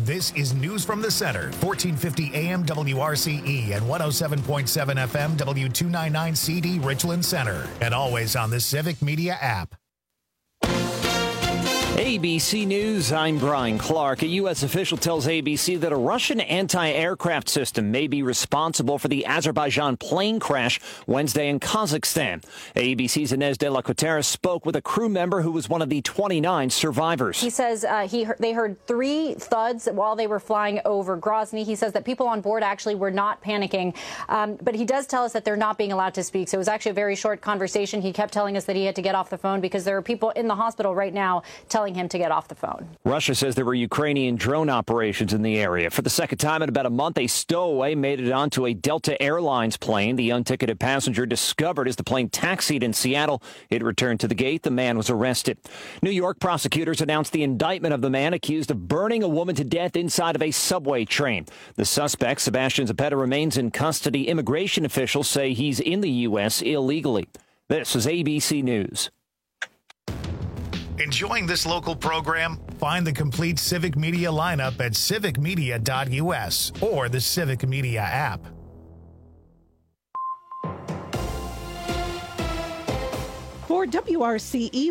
This is News from the Center, 1450 AM WRCE and 107.7 FM W299 CD Richland Center, and always on the Civic Media app. ABC News, I'm Brian Clark. A U.S. official tells ABC that a Russian anti-aircraft system may be responsible for the Azerbaijan plane crash Wednesday in Kazakhstan. ABC's Inez de la Cotera spoke with a crew member who was one of the 29 survivors. He says they heard 3 thuds while they were flying over Grozny. He says that people on board actually were not panicking, but he does tell us that they're not being allowed to speak. So it was actually a very short conversation. He kept telling us that he had to get off the phone because there are people in the hospital right now telling him to get off the phone. Russia says there were Ukrainian drone operations in the area. For the second time in about a month, a stowaway made it onto a Delta Airlines plane. The unticketed passenger discovered as the plane taxied in Seattle. It returned to the gate. The man was arrested. New York prosecutors announced the indictment of the man accused of burning a woman to death inside of a subway train. The suspect, Sebastian Zepeda, remains in custody. Immigration officials say he's in the U.S. illegally. This is ABC News. Enjoying this local program? Find the complete Civic Media lineup at civicmedia.us or the Civic Media app. For WRCE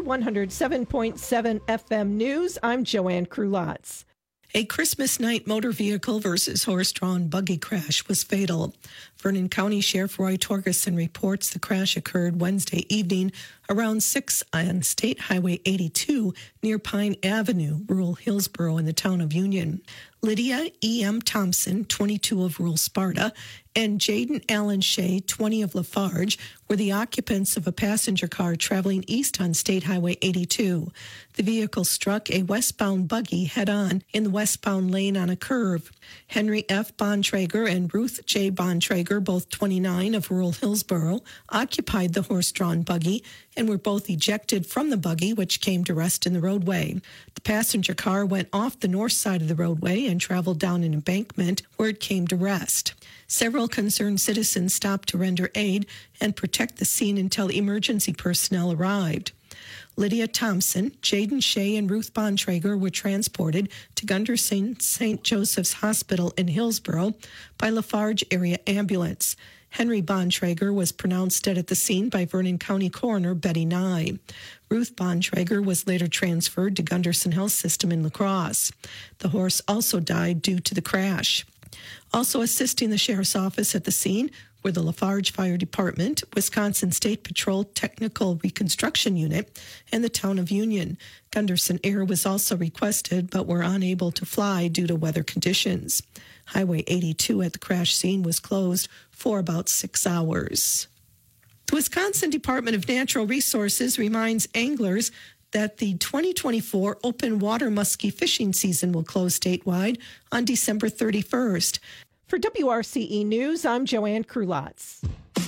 107.7 FM News, I'm Joanne Krulotz. A Christmas night motor vehicle versus horse-drawn buggy crash was fatal. Vernon County Sheriff Roy Torgerson reports the crash occurred Wednesday evening around 6 on State Highway 82 near Pine Avenue, rural Hillsboro in the town of Union. Lydia E.M. Thompson, 22 of rural Sparta, and Jaden Allen Shea, 20 of Lafarge, were the occupants of a passenger car traveling east on State Highway 82. The vehicle struck a westbound buggy head-on in the westbound lane on a curve. Henry F. Bontrager and Ruth J. Bontrager, both 29 of rural Hillsboro, occupied the horse-drawn buggy and were both ejected from the buggy, which came to rest in the roadway. The passenger car went off the north side of the roadway and traveled down an embankment where it came to rest. Several concerned citizens stopped to render aid and protect the scene until emergency personnel arrived. Lydia Thompson, Jaden Shea, and Ruth Bontrager were transported to Gunderson St. Joseph's Hospital in Hillsboro by Lafarge Area Ambulance. Henry Bontrager was pronounced dead at the scene by Vernon County Coroner Betty Nye. Ruth Bontrager was later transferred to Gunderson Health System in La Crosse. The horse also died due to the crash. Also assisting the sheriff's office at the scene were the Lafarge Fire Department, Wisconsin State Patrol Technical Reconstruction Unit, and the town of Union. Gunderson Air was also requested, but were unable to fly due to weather conditions. Highway 82 at the crash scene was closed for about 6 hours. The Wisconsin Department of Natural Resources reminds anglers that the 2024 open water muskie fishing season will close statewide on December 31st. For WRCE News, I'm Joanne Krulotz.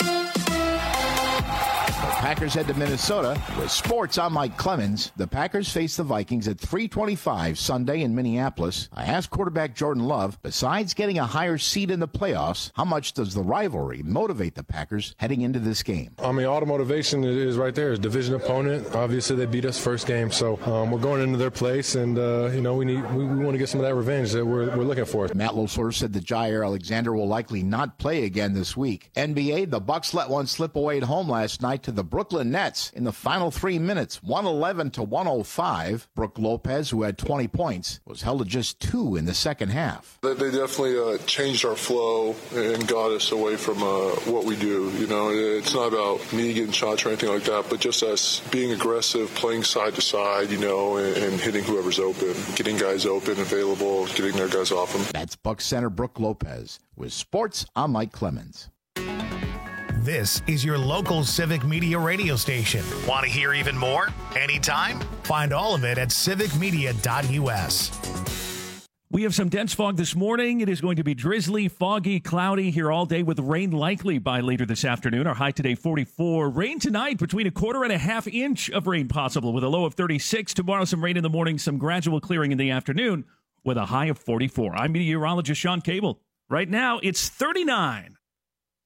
The Packers head to Minnesota with sports. I'm Mike Clemens. The Packers face the Vikings at 3:25 Sunday in Minneapolis. I asked quarterback Jordan Love, besides getting a higher seed in the playoffs, how much does the rivalry motivate the Packers heading into this game? I mean, all the motivation is right there. It's a division opponent. Obviously, they beat us first game, so we're going into their place, and we want to get some of that revenge that we're looking for. Matt LaFleur said that Jair Alexander will likely not play again this week. NBA, the Bucks let one slip away at home last night to the Brooklyn Nets in the final 3 minutes, 111-105. Brook Lopez, who had 20 points, was held to just 2 in the second half. They definitely changed our flow and got us away from what we do. You know, it's not about me getting shots or anything like that, but just us being aggressive, playing side to side, and hitting whoever's open, getting guys open, available, getting their guys off them. That's Bucks center Brook Lopez. With sports, I'm Mike Clemens. This is your local Civic Media radio station. Want to hear even more? Anytime? Find all of it at civicmedia.us. We have some dense fog this morning. It is going to be drizzly, foggy, cloudy here all day with rain likely by later this afternoon. Our high today, 44. Rain tonight, between a quarter and a half inch of rain possible with a low of 36. Tomorrow, some rain in the morning, some gradual clearing in the afternoon with a high of 44. I'm meteorologist Sean Cable. Right now, it's 39.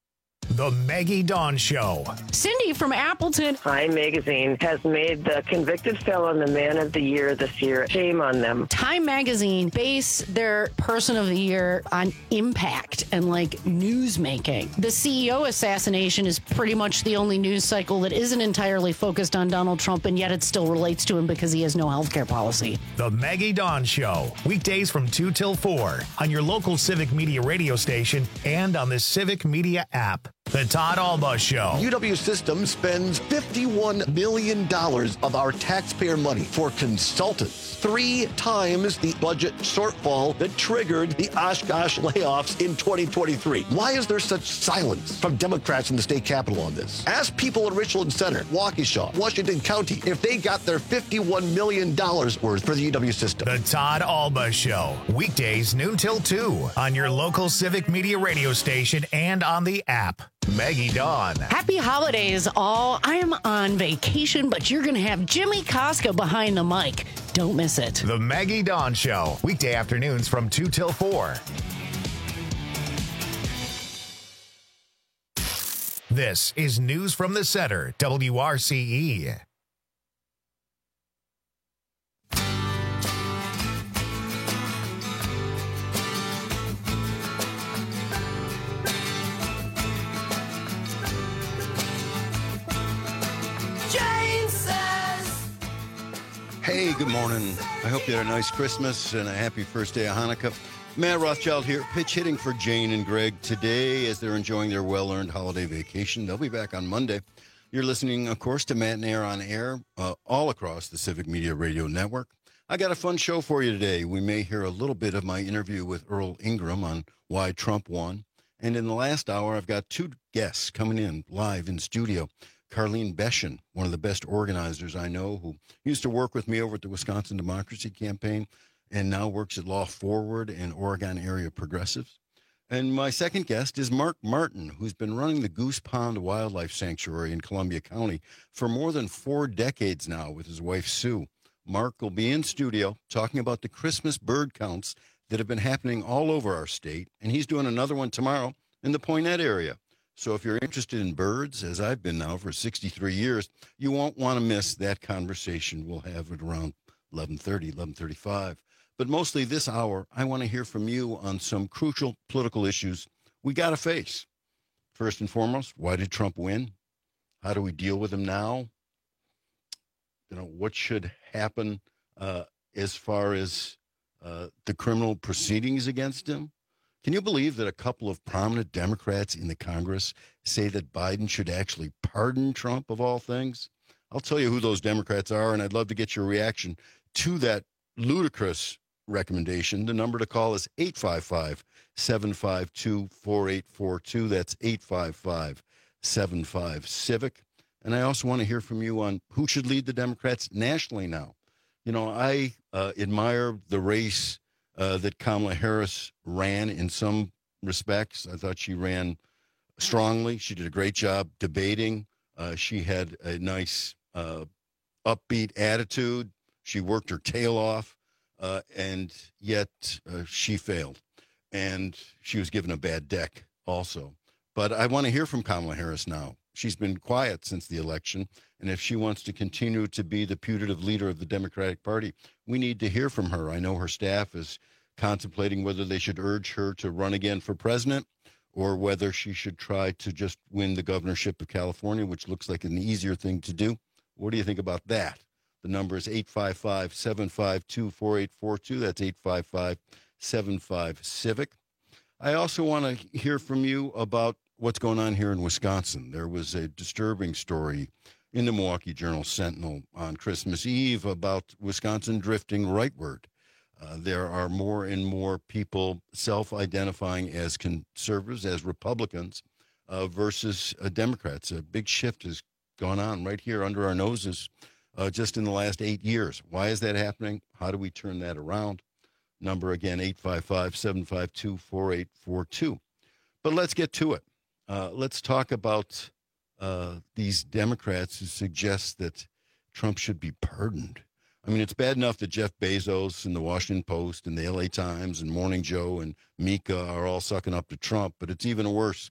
The Maggie Dawn Show. Cindy from Appleton. Time Magazine has made the convicted felon the man of the year this year. Shame on them. Time Magazine base their person of the year on impact and news making. The CEO assassination is pretty much the only news cycle that isn't entirely focused on Donald Trump, and yet it still relates to him because he has no healthcare policy. The Maggie Dawn Show. Weekdays from 2 till 4 on your local Civic Media radio station and on the Civic Media app. The Todd Alba Show. UW Systems spends $51 million of our taxpayer money for consultants. 3 times the budget shortfall that triggered the Oshkosh layoffs in 2023. Why is there such silence from Democrats in the state capitol on this? Ask people in Richland Center, Waukesha, Washington County, if they got their $51 million worth for the UW system. The Todd Alba Show. Weekdays noon till 2 on your local Civic Media radio station and on the app. Maggie Dawn. Happy holidays, all. I am on vacation, but you're going to have Jimmy Koska behind the mic. Don't miss it. The Maggie Dawn Show. Weekday afternoons from 2 till 4. This is News from the Center, WRCE. Hey, good morning. I hope you had a nice Christmas and a happy first day of Hanukkah. Matt Rothschild here, pitch hitting for Jane and Greg today as they're enjoying their well-earned holiday vacation. They'll be back on Monday. You're listening, of course, to Matt and Air on air all across the Civic Media Radio Network. I got a fun show for you today. We may hear a little bit of my interview with Earl Ingram on why Trump won. And in the last hour, I've got 2 guests coming in live in studio. Carlene Beshen, one of the best organizers I know, who used to work with me over at the Wisconsin Democracy Campaign and now works at Law Forward and Oregon Area Progressives. And my second guest is Mark Martin, who's been running the Goose Pond Wildlife Sanctuary in Columbia County for more than 4 decades now with his wife, Sue. Mark will be in studio talking about the Christmas bird counts that have been happening all over our state, and he's doing another one tomorrow in the Poynette area. So if you're interested in birds, as I've been now for 63 years, you won't want to miss that conversation. We'll have it around 11:30, 11:35. But mostly this hour, I want to hear from you on some crucial political issues we got to face. First and foremost, why did Trump win? How do we deal with him now? What should happen as far as the criminal proceedings against him? Can you believe that a couple of prominent Democrats in the Congress say that Biden should actually pardon Trump, of all things? I'll tell you who those Democrats are, and I'd love to get your reaction to that ludicrous recommendation. The number to call is 855-752-4842. That's 855-75-CIVIC. And I also want to hear from you on who should lead the Democrats nationally now. I admire the race that Kamala Harris ran in some respects. I thought she ran strongly. She did a great job debating. She had a nice upbeat attitude. She worked her tail off, and yet she failed. And she was given a bad deck also. But I want to hear from Kamala Harris now. She's been quiet since the election, and if she wants to continue to be the putative leader of the Democratic Party, we need to hear from her. I know her staff is contemplating whether they should urge her to run again for president or whether she should try to just win the governorship of California, which looks like an easier thing to do. What do you think about that? The number is 855-752-4842. That's 855-75-CIVIC. I also want to hear from you about what's going on here in Wisconsin. There was a disturbing story in the Milwaukee Journal-Sentinel on Christmas Eve about Wisconsin drifting rightward. There are more and more people self-identifying as conservatives, as Republicans, versus Democrats. A big shift has gone on right here under our noses just in the last 8 years. Why is that happening? How do we turn that around? Number again, 855-752-4842. But let's get to it. Let's talk about these Democrats who suggest that Trump should be pardoned. I mean, it's bad enough that Jeff Bezos and the Washington Post and the LA Times and Morning Joe and Mika are all sucking up to Trump, but it's even worse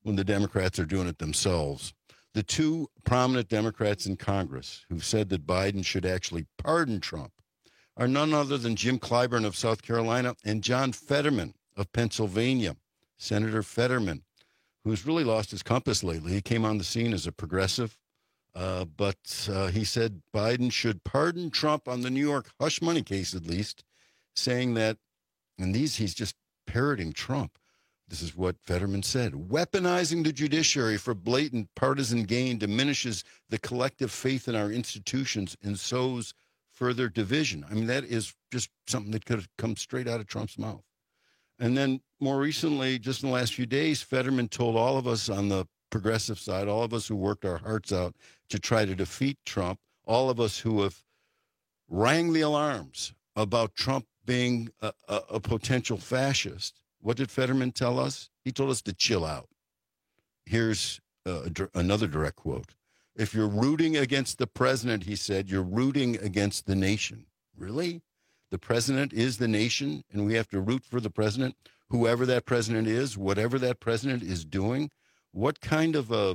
when the Democrats are doing it themselves. The two prominent Democrats in Congress who've said that Biden should actually pardon Trump are none other than Jim Clyburn of South Carolina and John Fetterman of Pennsylvania. Senator Fetterman, who's really lost his compass lately. He came on the scene as a progressive, but he said Biden should pardon Trump on the New York hush money case, at least, saying that, and he's just parroting Trump. This is what Fetterman said. Weaponizing the judiciary for blatant partisan gain diminishes the collective faith in our institutions and sows further division. I mean, that is just something that could have come straight out of Trump's mouth. And then more recently, just in the last few days, Fetterman told all of us on the progressive side, all of us who worked our hearts out to try to defeat Trump, all of us who have rang the alarms about Trump being a potential fascist. What did Fetterman tell us? He told us to chill out. Here's another direct quote. If you're rooting against the president, he said, you're rooting against the nation. Really? The president is the nation, and we have to root for the president, whoever that president is, whatever that president is doing? What kind of a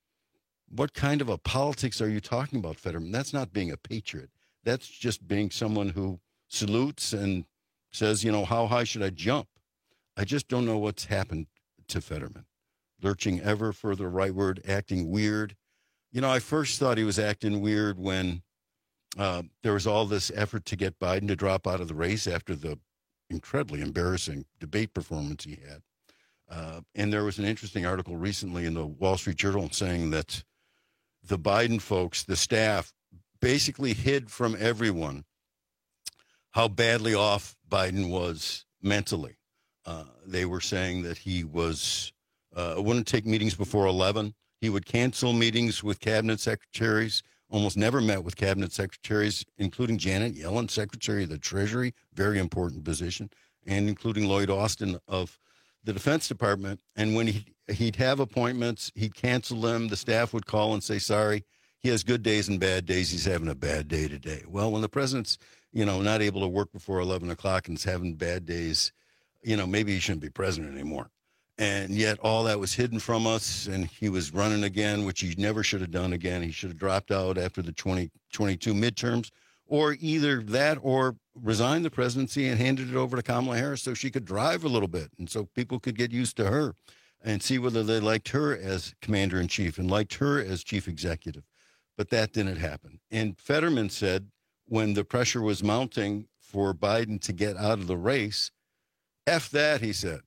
politics are you talking about, Fetterman? That's not being a patriot. That's just being someone who salutes and says, how high should I jump? I just don't know what's happened to Fetterman. Lurching ever further rightward, acting weird. I first thought he was acting weird when there was all this effort to get Biden to drop out of the race after the incredibly embarrassing debate performance he had. And there was an interesting article recently in the Wall Street Journal saying that the Biden folks, the staff, basically hid from everyone how badly off Biden was mentally. They were saying that he wouldn't take meetings before 11. He would cancel meetings with cabinet secretaries, almost never met with cabinet secretaries, including Janet Yellen, Secretary of the Treasury, very important position, and including Lloyd Austin of the Defense Department. And when he'd have appointments, he'd cancel them. The staff would call and say, sorry, he has good days and bad days. He's having a bad day today. Well, when the president's, not able to work before 11 o'clock and is having bad days, maybe he shouldn't be president anymore. And yet all that was hidden from us, and he was running again, which he never should have done again. He should have dropped out after the 2022 midterms, or either that or resigned the presidency and handed it over to Kamala Harris so she could drive a little bit and so people could get used to her and see whether they liked her as commander-in-chief and liked her as chief executive. But that didn't happen. And Fetterman said when the pressure was mounting for Biden to get out of the race, F that, he said.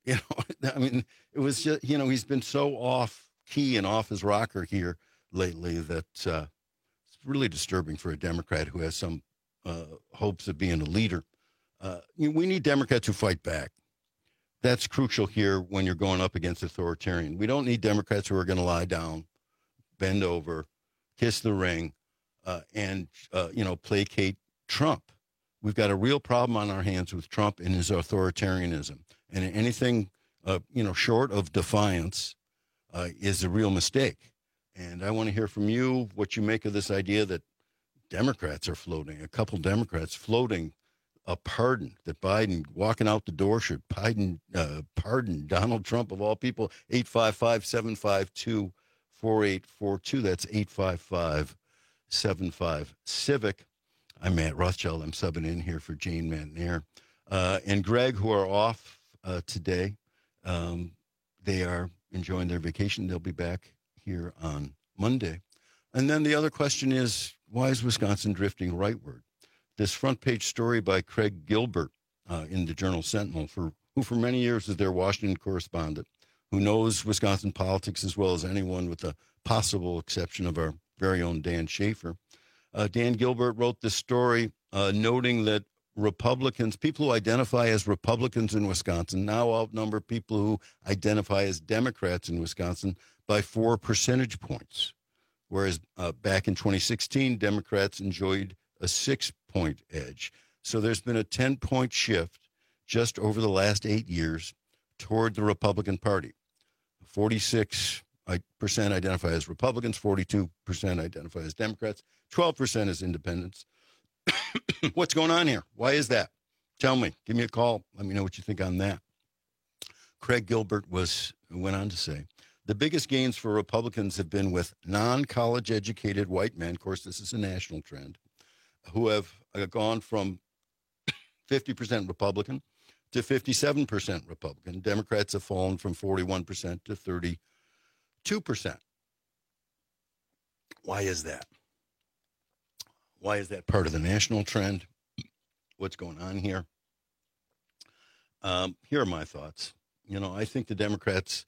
It was just, he's been so off key and off his rocker here lately that it's really disturbing for a Democrat who has some hopes of being a leader. We need Democrats who fight back. That's crucial here when you're going up against authoritarian. We don't need Democrats who are going to lie down, bend over, kiss the ring, and placate Trump. We've got a real problem on our hands with Trump and his authoritarianism. And anything, short of defiance is a real mistake. And I want to hear from you what you make of this idea that Democrats are floating, a couple Democrats floating a pardon, that Biden walking out the door should pardon Donald Trump of all people. 855-752-4842. That's 855-75-CIVIC. I'm Matt Rothschild. I'm subbing in here for Jane McNair and Greg, who are off today. They are enjoying their vacation. They'll be back here on Monday. And then the other question is, why is Wisconsin drifting rightward? This front page story by Craig Gilbert in the Journal Sentinel, who for many years is their Washington correspondent, who knows Wisconsin politics as well as anyone, with the possible exception of our very own Dan Schaefer. Dan Gilbert wrote this story noting that Republicans, people who identify as Republicans in Wisconsin, now outnumber people who identify as Democrats in Wisconsin by 4 percentage points. Whereas back in 2016, Democrats enjoyed a 6-point edge. So there's been a 10-point shift just over the last 8 years toward the Republican Party. 46% identify as Republicans, 42% identify as Democrats, 12% as independents. What's going on here? Why is that? Tell me. Give me a call. Let me know what you think on that. Craig Gilbert went on to say, The biggest gains for Republicans have been with non-college educated white men. Of course, this is a national trend, who have gone from 50% Republican to 57% Republican. Democrats have fallen from 41% to 32%. Why is that? Why is that part of the national trend? What's going on here? Here are my thoughts. You know, I think the Democrats,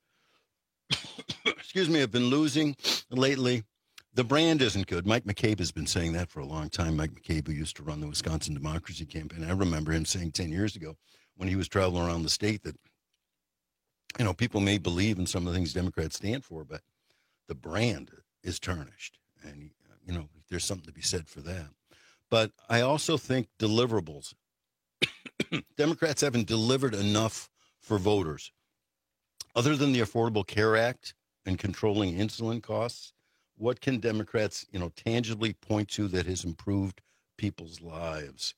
have been losing lately. The brand isn't good. Mike McCabe has been saying that for a long time. Mike McCabe, who used to run the Wisconsin Democracy Campaign. I remember him saying 10 years ago when he was traveling around the state that, you know, people may believe in some of the things Democrats stand for, but the brand is tarnished. And, you know, there's something to be said for that. But I also think deliverables. Democrats haven't delivered enough for voters. Other than the Affordable Care Act and controlling insulin costs, what can Democrats, you know, tangibly point to that has improved people's lives?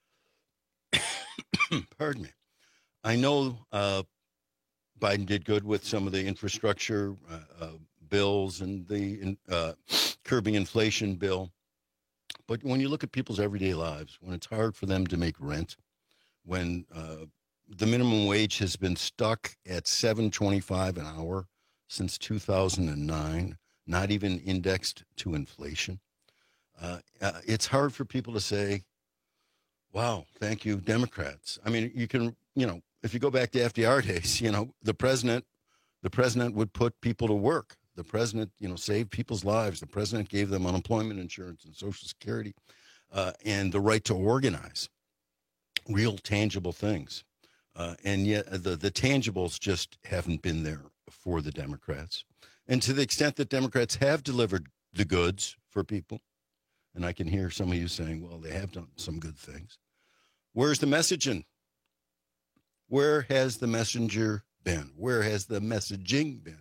Pardon me. I know Biden did good with some of the infrastructure bills and the curbing inflation bill. But when you look at people's everyday lives, when it's hard for them to make rent, when the minimum wage has been stuck at $7.25 an hour since 2009, not even indexed to inflation, it's hard for people to say, wow, thank you, Democrats. I mean, you can, you know, if you go back to FDR days, you know, the president would put people to work. The president, you know, saved people's lives. The president gave them unemployment insurance and Social Security and the right to organize, real tangible things. And yet the tangibles just haven't been there for the Democrats. And to the extent that Democrats have delivered the goods for people, and I can hear some of you saying, well, they have done some good things. Where's the messaging? Where has the messenger been? Where has the messaging been?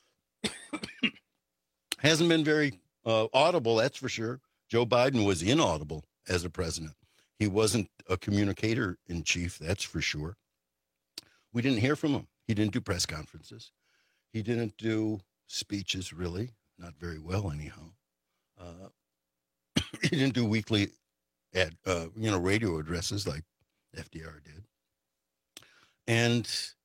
Hasn't been very audible, that's for sure. Joe Biden was inaudible as a president. He wasn't a communicator in chief, that's for sure. We didn't hear from him. He didn't do press conferences. He didn't do speeches, really, not very well, anyhow. He didn't do weekly radio addresses like FDR did. And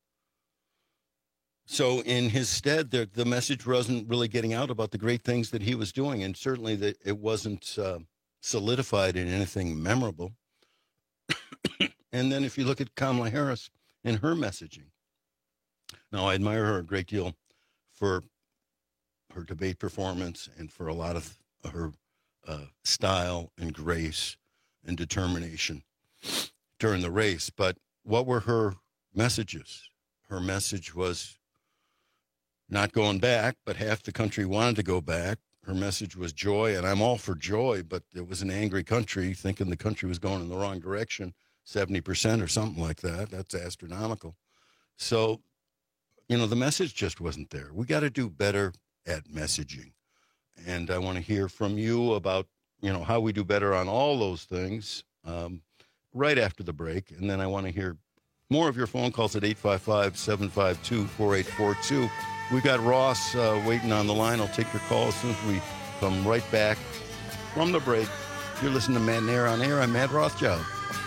so in his stead, the message wasn't really getting out about the great things that he was doing, and certainly that it wasn't solidified in anything memorable. And then if you look at Kamala Harris and her messaging, now I admire her a great deal for her debate performance and for a lot of her style and grace and determination during the race. But what were her messages? Her message was not going back, but half the country wanted to go back. Her message was joy, and I'm all for joy, but it was an angry country thinking the country was going in the wrong direction, 70% or something like that. That's astronomical. So, you know, the message just wasn't there. We got to do better at messaging. And I want to hear from you about, you know, how we do better on all those things right after the break. And then I want to hear more of your phone calls at 855-752-4842. We've got Ross waiting on the line. I'll take your call as soon as we come right back from the break. You're listening to Matt and Air on Air. I'm Matt Rothschild.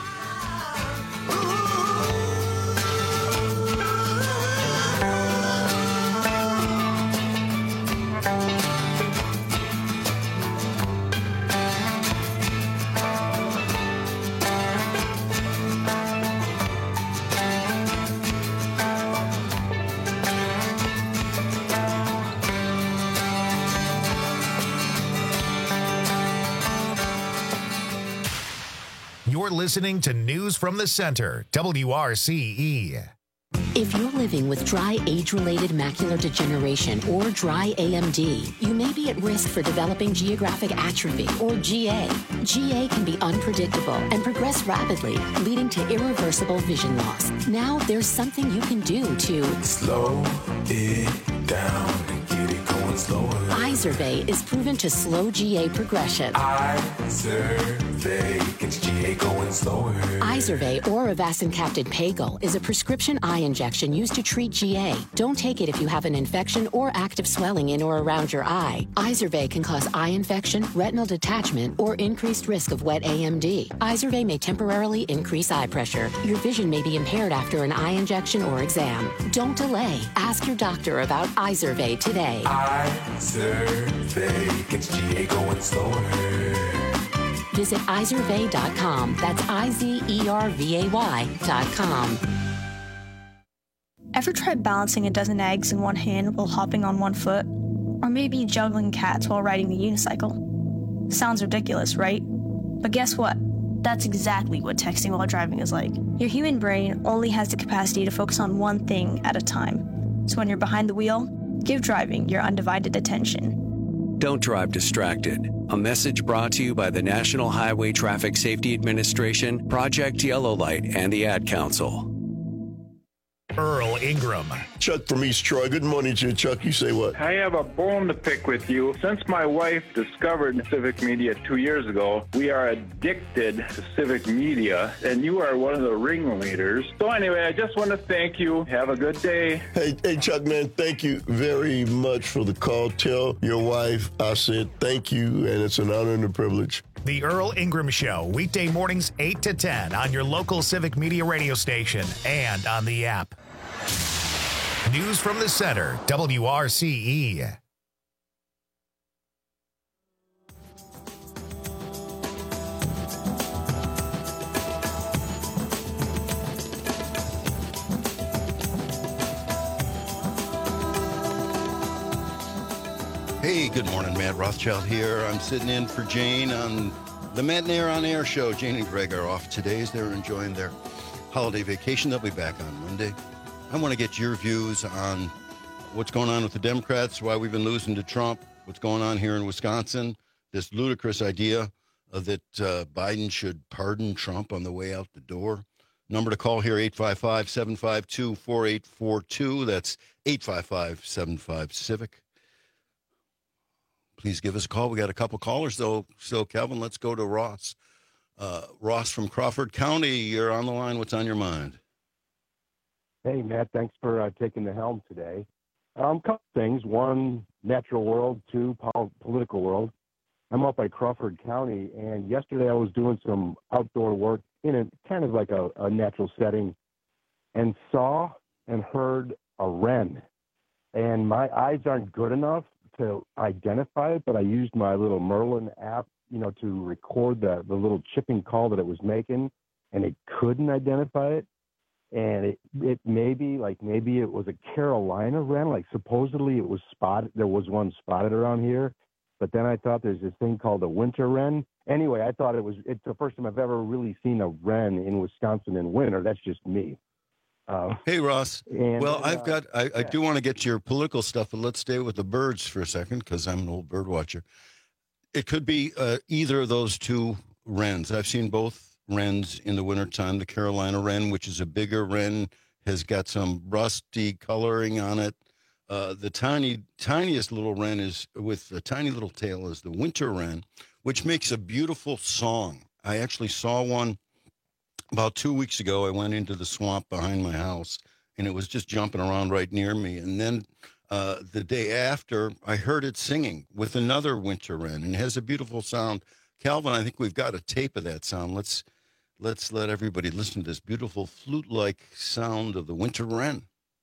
You're listening to News from the Center, WRCE. If you're living with dry age-related macular degeneration or dry AMD, you may be at risk for developing geographic atrophy or GA. GA can be unpredictable and progress rapidly, leading to irreversible vision loss. Now there's something you can do to slow it down and get it going Izervay is proven to slow GA progression. Izervay gets GA going slower. Izervay or avacincaptad Pagel is a prescription eye injection used to treat GA. Don't take it if you have an infection or active swelling in or around your eye. Izervay can cause eye infection, retinal detachment, or increased risk of wet AMD. Izervay may temporarily increase eye pressure. Your vision may be impaired after an eye injection or exam. Don't delay. Ask your doctor about Izervay today. Izervay gets GA going slower. Visit Izervay.com. That's IZERVAY.com. Ever tried balancing a dozen eggs in one hand while hopping on one foot? Or maybe juggling cats while riding the unicycle? Sounds ridiculous, right? But guess what? That's exactly what texting while driving is like. Your human brain only has the capacity to focus on one thing at a time. So when you're behind the wheel, give driving your undivided attention. Don't drive distracted. A message brought to you by the National Highway Traffic Safety Administration, Project Yellow Light, and the Ad Council. Earl Ingram. Chuck from East Troy. Good morning to you, Chuck. You say what? I have a bone to pick with you. Since my wife discovered civic media 2 years ago, we are addicted to civic media, and you are one of the ringleaders. So anyway, I just want to thank you. Have a good day. Hey, Chuck, man, thank you very much for the call. Tell your wife I said thank you, and it's an honor and a privilege. The Earl Ingram Show, weekday mornings 8 to 10 on your local civic media radio station and on the app. News from the center, WRCE. Hey, good morning, Matt Rothschild here. I'm sitting in for Jane on the Matt and Air on Air show. Jane and Greg are off today as they're enjoying their holiday vacation. They'll be back on Monday. I want to get your views on what's going on with the Democrats, why we've been losing to Trump, what's going on here in Wisconsin, this ludicrous idea that Biden should pardon Trump on the way out the door. Number to call here, 855-752-4842. That's 855-75-CIVIC. Please give us a call. We got a couple callers, though. So, Calvin, let's go to Ross. Ross from Crawford County, you're on the line. What's on your mind? Hey, Matt, thanks for taking the helm today. Couple things. One, natural world. Two, political world. I'm up by Crawford County, and yesterday I was doing some outdoor work in a kind of like a natural setting and saw and heard a wren. And my eyes aren't good enough to identify it, but I used my little Merlin app, to record the little chipping call that it was making, and it couldn't identify it. And it maybe it was a Carolina wren, like supposedly it was spotted. There was one spotted around here, but then I thought there's this thing called a winter wren. Anyway, I thought it's the first time I've ever really seen a wren in Wisconsin in winter. That's just me. Hey, Ross. I do want to get to your political stuff, but let's stay with the birds for a second because I'm an old bird watcher. It could be either of those two wrens. I've seen both wrens in the wintertime. The Carolina wren, which is a bigger wren, has got some rusty coloring on it. The tiniest little wren is with a tiny little tail is the winter wren, which makes a beautiful song. I actually saw one about 2 weeks ago. I went into the swamp behind my house, and it was just jumping around right near me. And then the day after, I heard it singing with another winter wren, and it has a beautiful sound. Calvin, I think we've got a tape of that sound. Let's let everybody listen to this beautiful flute-like sound of the winter wren.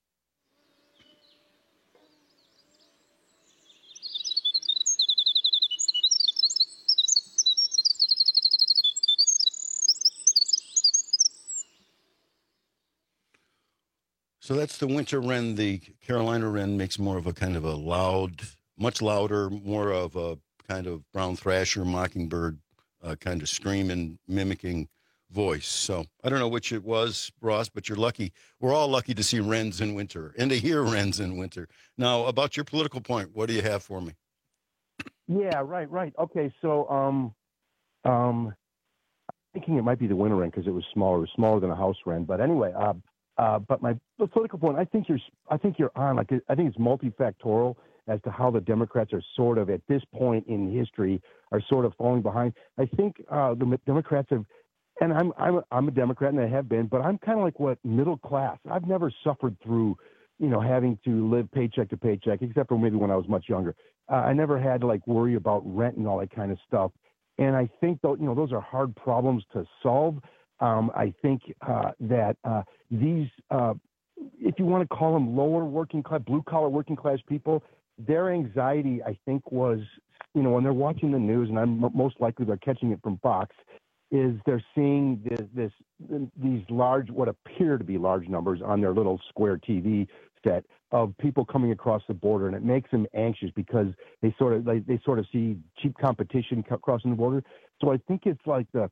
So that's the winter wren. The Carolina wren makes more of a kind of a loud, much louder, more of a kind of brown thrasher, mockingbird kind of screaming, mimicking voice. So I don't know which it was, Ross, but you're lucky. We're all lucky to see wrens in winter and to hear wrens in winter. Now, about your political point, what do you have for me? Yeah, right. Okay, so I'm thinking it might be the winter wren because it was smaller than a house wren. But anyway, but my political point, I think you're on. Like, I think it's multifactorial. as to how the Democrats are sort of, at this point in history, are sort of falling behind. I think the Democrats have, and I'm a Democrat and I have been, but I'm kind of like what middle class. I've never suffered through, having to live paycheck to paycheck, except for maybe when I was much younger. I never had to worry about rent and all that kind of stuff. And I think those are hard problems to solve. I think that these, if you want to call them lower working class, blue collar working class people, their anxiety, I think, was, when they're watching the news, and most likely they're catching it from Fox, is they're seeing these large, what appear to be large numbers on their little square TV set of people coming across the border, and it makes them anxious because they sort of see cheap competition crossing the border. So I think it's like the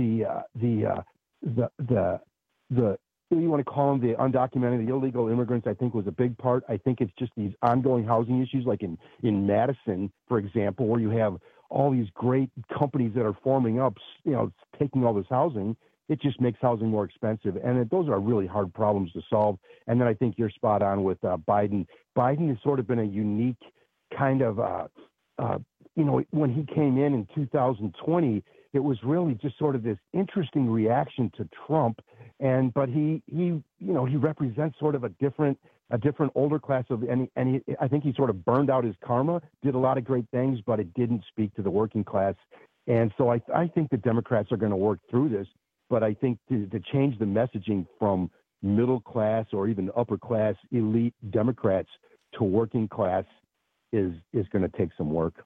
you want to call them the undocumented, the illegal immigrants, I think was a big part. I think it's just these ongoing housing issues, like in Madison, for example, where you have all these great companies that are forming up, taking all this housing. It just makes housing more expensive. And those are really hard problems to solve. And then I think you're spot on with Biden. Biden has sort of been a unique kind of, when he came in 2020, it was really just sort of this interesting reaction to Trump. But he represents sort of a different older class of, I think he sort of burned out his karma, did a lot of great things, but it didn't speak to the working class. And so I think the Democrats are going to work through this. But I think to change the messaging from middle class or even upper class elite Democrats to working class is going to take some work.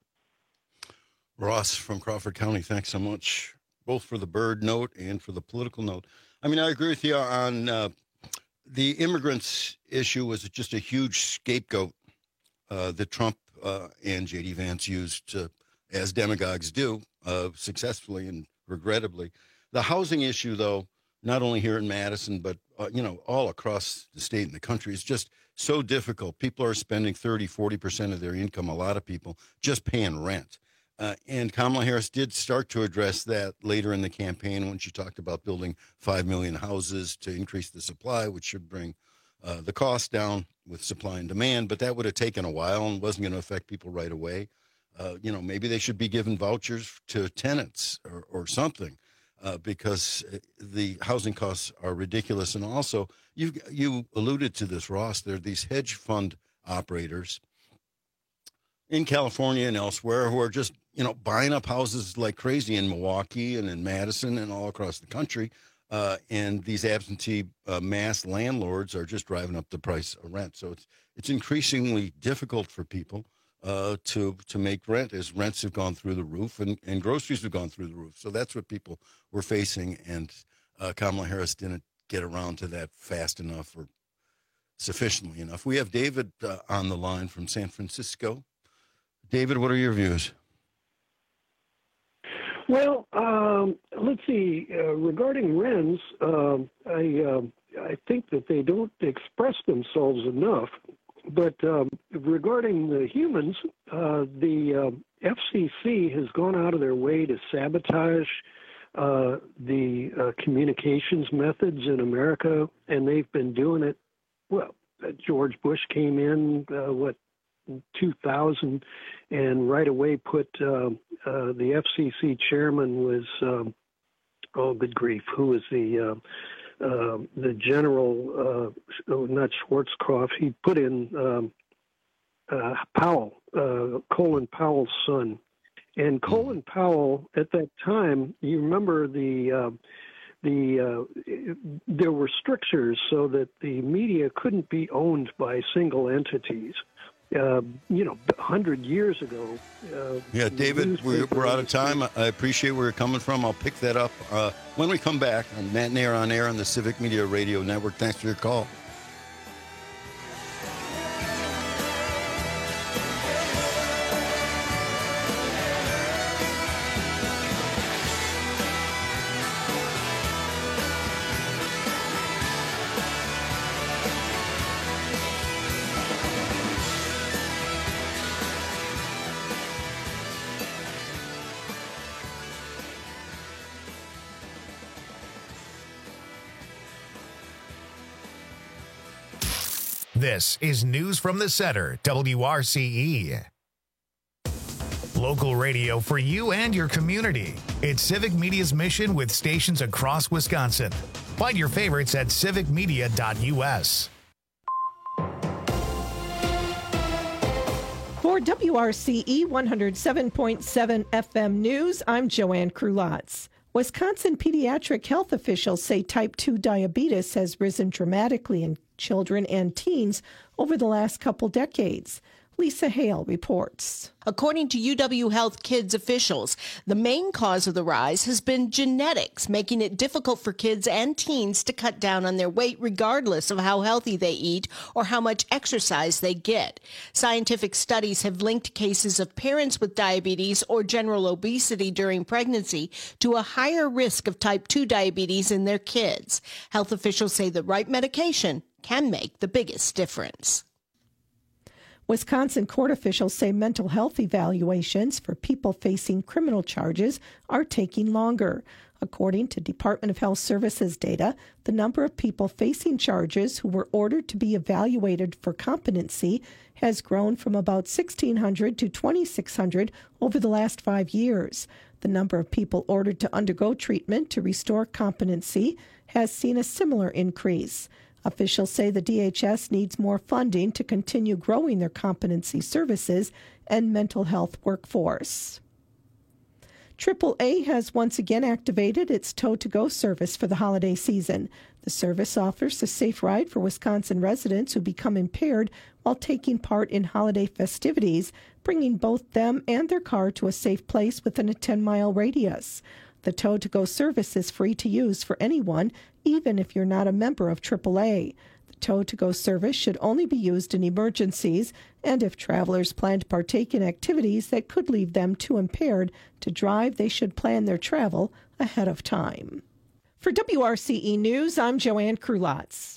Ross from Crawford County, thanks so much, both for the bird note and for the political note. I mean, I agree with you on the immigrants issue was just a huge scapegoat that Trump and J.D. Vance used as demagogues do, successfully and regrettably. The housing issue, though, not only here in Madison, but, all across the state and the country, is just so difficult. People are spending 30, 40% of their income, a lot of people, just paying rent. And Kamala Harris did start to address that later in the campaign when she talked about building 5 million houses to increase the supply, which should bring the cost down with supply and demand. But that would have taken a while and wasn't going to affect people right away. Maybe they should be given vouchers to tenants or something. Because the housing costs are ridiculous. And also, you alluded to this, Ross, there are these hedge fund operators in California and elsewhere who are just, buying up houses like crazy in Milwaukee and in Madison and all across the country. And these absentee mass landlords are just driving up the price of rent. So it's increasingly difficult for people to make rent as rents have gone through the roof and groceries have gone through the roof. So that's what people were facing. And Kamala Harris didn't get around to that fast enough or sufficiently enough. We have David on the line from San Francisco. David, what are your views? Well, let's see. Regarding rents, I think that they don't express themselves enough. But regarding the humans, the FCC has gone out of their way to sabotage the communications methods in America, and they've been doing it. Well, George Bush came in, 2000, and right away put the FCC chairman was, good grief, who was the general, not Schwarzkopf, he put in Powell, Colin Powell's son. And Colin Powell, at that time, you remember there were strictures so that the media couldn't be owned by single entities. 100 years ago. Yeah, David, we're out of time. I appreciate where you're coming from. I'll pick that up when we come back on Matt Nair on Air on the Civic Media Radio Network. Thanks for your call. This is News from the Center, WRCE. Local radio for you and your community. It's Civic Media's mission with stations across Wisconsin. Find your favorites at civicmedia.us. For WRCE 107.7 FM News, I'm Joanne Krulotz. Wisconsin pediatric health officials say type 2 diabetes has risen dramatically in children and teens over the last couple decades. Lisa Hale reports. According to UW Health Kids officials, the main cause of the rise has been genetics, making it difficult for kids and teens to cut down on their weight regardless of how healthy they eat or how much exercise they get. Scientific studies have linked cases of parents with diabetes or general obesity during pregnancy to a higher risk of type 2 diabetes in their kids. Health officials say the right medication can make the biggest difference. Wisconsin court officials say mental health evaluations for people facing criminal charges are taking longer. According to Department of Health Services data, the number of people facing charges who were ordered to be evaluated for competency has grown from about 1,600 to 2,600 over the last 5 years. The number of people ordered to undergo treatment to restore competency has seen a similar increase. Officials say the DHS needs more funding to continue growing their competency services and mental health workforce. AAA has once again activated its Tow-to-Go service for the holiday season. The service offers a safe ride for Wisconsin residents who become impaired while taking part in holiday festivities, bringing both them and their car to a safe place within a 10-mile radius. The Tow-to-Go service is free to use for anyone, even if you're not a member of AAA. The Tow-to-Go service should only be used in emergencies, and if travelers plan to partake in activities that could leave them too impaired to drive, they should plan their travel ahead of time. For WRCE News, I'm Joanne Krulotz.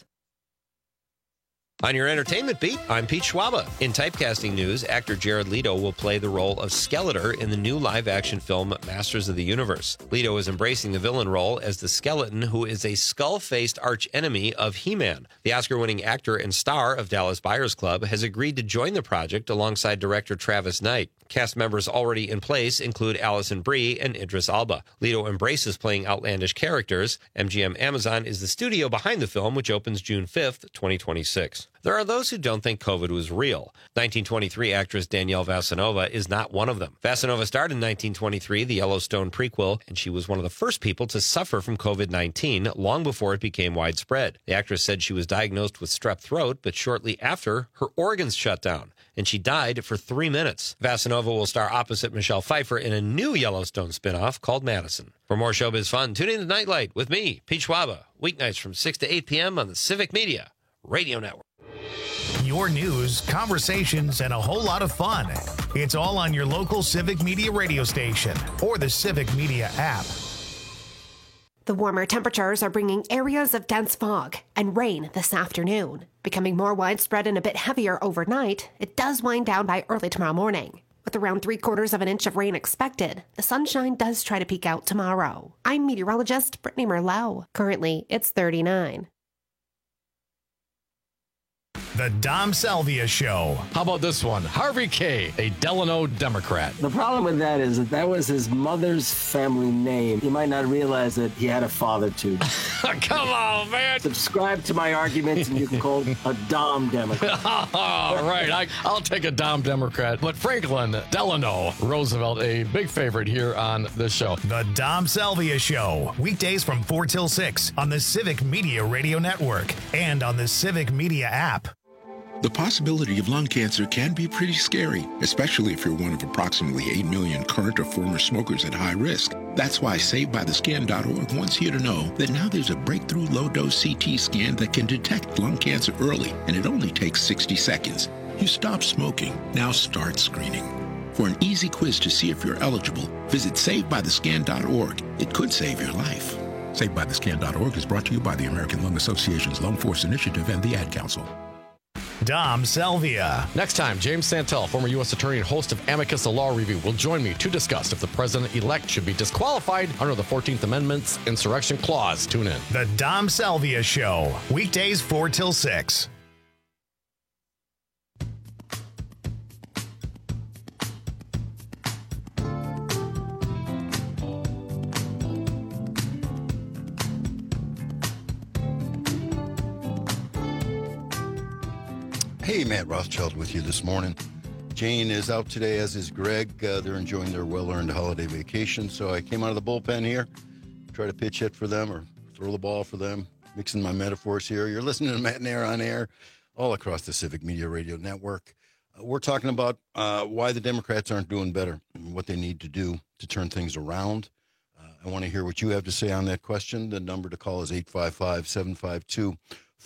On your entertainment beat, I'm Pete Schwaba. In typecasting news, actor Jared Leto will play the role of Skeletor in the new live-action film Masters of the Universe. Leto is embracing the villain role as the skeleton who is a skull-faced arch-enemy of He-Man. The Oscar-winning actor and star of Dallas Buyers Club has agreed to join the project alongside director Travis Knight. Cast members already in place include Allison Brie and Idris Elba. Leto embraces playing outlandish characters. MGM Amazon is the studio behind the film, which opens June 5th, 2026. There are those who don't think COVID was real. 1923 actress Danielle Vasanova is not one of them. Vasanova starred in 1923, the Yellowstone prequel, and she was one of the first people to suffer from COVID-19 long before it became widespread. The actress said she was diagnosed with strep throat, but shortly after, her organs shut down, and she died for 3 minutes. Vasanova will star opposite Michelle Pfeiffer in a new Yellowstone spinoff called Madison. For more showbiz fun, tune in to Nightlight with me, Pete Schwaba, weeknights from 6 to 8 p.m. on the Civic Media Radio Network. Your news, conversations, and a whole lot of fun. It's all on your local Civic Media radio station or the Civic Media app. The warmer temperatures are bringing areas of dense fog and rain this afternoon. Becoming more widespread and a bit heavier overnight, it does wind down by early tomorrow morning. With around 3/4 of an inch of rain expected, the sunshine does try to peek out tomorrow. I'm meteorologist Brittany Merlot. Currently, it's 39. The Dom Salvia Show. How about this one? Harvey K., a Delano Democrat. The problem with that is that was his mother's family name. You might not realize that he had a father, too. Come on, man. Subscribe to my arguments and you can call a Dom Democrat. All right, I'll take a Dom Democrat. But Franklin Delano Roosevelt, a big favorite here on this show. The Dom Salvia Show. Weekdays from 4 till 6 on the Civic Media Radio Network and on the Civic Media app. The possibility of lung cancer can be pretty scary, especially if you're one of approximately 8 million current or former smokers at high risk. That's why SaveByTheScan.org wants you to know that now there's a breakthrough low-dose CT scan that can detect lung cancer early, and it only takes 60 seconds. You stop smoking, now start screening. For an easy quiz to see if you're eligible, visit SaveByTheScan.org. It could save your life. SaveByTheScan.org is brought to you by the American Lung Association's Lung Force Initiative and the Ad Council. Dom Salvia. Next time, James Santel, former U.S. Attorney and host of Amicus, a Law Review, will join me to discuss if the president-elect should be disqualified under the 14th Amendment's Insurrection Clause. Tune in. The Dom Salvia Show. Weekdays 4 till 6. Hey, Matt Rothschild with you this morning. Jane is out today, as is Greg. They're enjoying their well-earned holiday vacation, so I came out of the bullpen here, try to pitch hit for them or throw the ball for them, mixing my metaphors here. You're listening to Matt and Air on air all across the Civic Media Radio Network. We're talking about why the Democrats aren't doing better and what they need to do to turn things around. I want to hear what you have to say on that question. The number to call is 855-752-4842,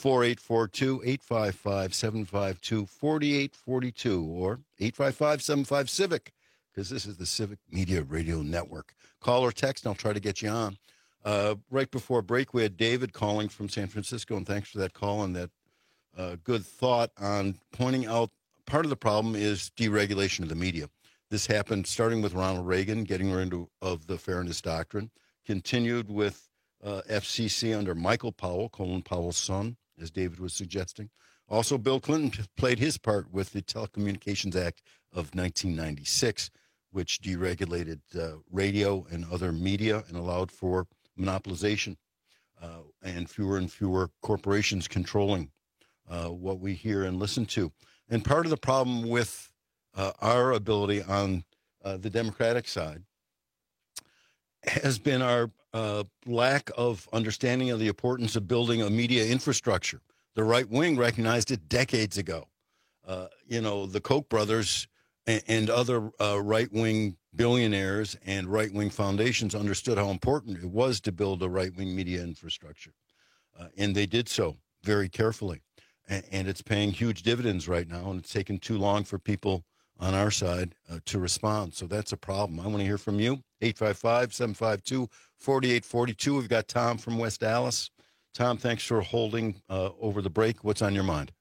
855-752-4842, or 855-75-CIVIC, because this is the Civic Media Radio Network. Call or text, and I'll try to get you on. Right before break, we had David calling from San Francisco, and thanks for that call and that good thought on pointing out part of the problem is deregulation of the media. This happened starting with Ronald Reagan, getting rid of the Fairness Doctrine, continued with FCC under Michael Powell, Colin Powell's son, as David was suggesting. Also, Bill Clinton played his part with the Telecommunications Act of 1996, which deregulated radio and other media and allowed for monopolization and fewer corporations controlling what we hear and listen to. And part of the problem with our ability on the Democratic side has been our lack of understanding of the importance of building a media infrastructure. The right wing recognized it decades ago. The Koch brothers and other right-wing billionaires and right-wing foundations understood how important it was to build a right-wing media infrastructure. And they did so very carefully. And it's paying huge dividends right now, and it's taken too long for people on our side to respond. So that's a problem. I want to hear from you. 855-752-4842. We've got Tom from West Dallas. Tom, thanks for holding over the break. What's on your mind?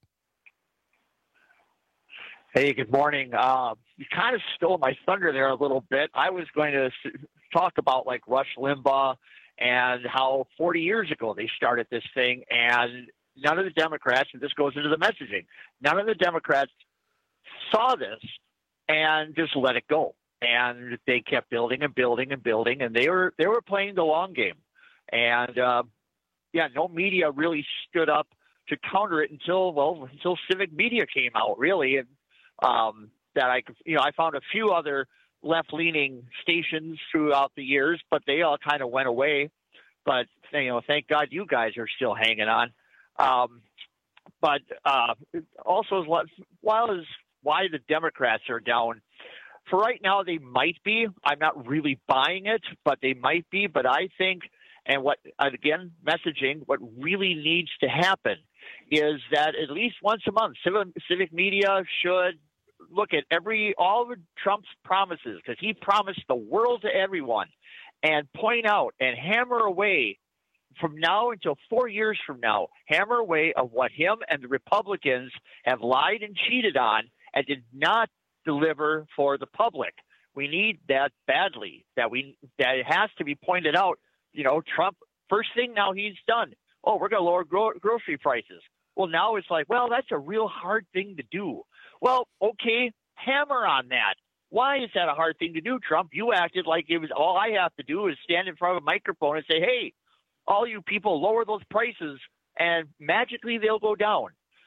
Hey, good morning. You kind of stole my thunder there a little bit. I was going to talk about like Rush Limbaugh and how 40 years ago they started this thing, and none of the Democrats, and this goes into the messaging, none of the Democrats saw this and just let it go. And they kept building and building and building, and they were playing the long game. And no media really stood up to counter it until Civic Media came out, really, and that I found a few other left-leaning stations throughout the years, but they all kind of went away. But thank God you guys are still hanging on. But also, why the Democrats are down. For right now, they might be. I'm not really buying it, but they might be. But I think, and what really needs to happen is that at least once a month, Civic Media should look at all of Trump's promises, because he promised the world to everyone, and point out and hammer away from now until 4 years from now, hammer away of what him and the Republicans have lied and cheated on and did not deliver for the public. We need that badly, that it has to be pointed out. Trump, first thing now he's done, we're going to lower grocery prices. Well, now it's like, that's a real hard thing to do. Well, okay, hammer on that. Why is that a hard thing to do, Trump? You acted like it was all I have to do is stand in front of a microphone and say, hey, all you people, lower those prices, and magically they'll go down.